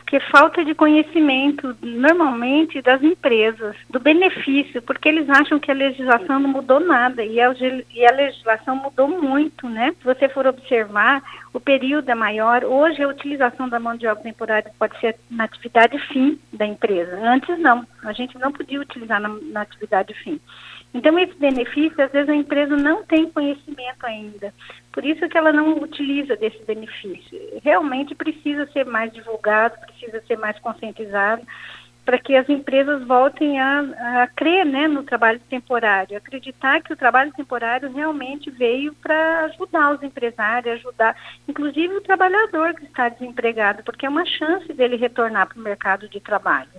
Porque falta de conhecimento, normalmente, das empresas, do benefício, porque eles acham que a legislação não mudou nada, e a legislação mudou muito, né? Se você for observar, o período é maior. Hoje, a utilização da mão de obra temporária pode ser na atividade fim da empresa. Antes, não. A gente não podia utilizar na atividade fim. Então, esse benefício, às vezes, a empresa não tem conhecimento ainda. Por isso que ela não utiliza desse benefício. Realmente precisa ser mais divulgado, precisa ser mais conscientizado, para que as empresas voltem a crer, né, no trabalho temporário, acreditar que o trabalho temporário realmente veio para ajudar os empresários, ajudar, inclusive o trabalhador que está desempregado, porque é uma chance dele retornar para o mercado de trabalho.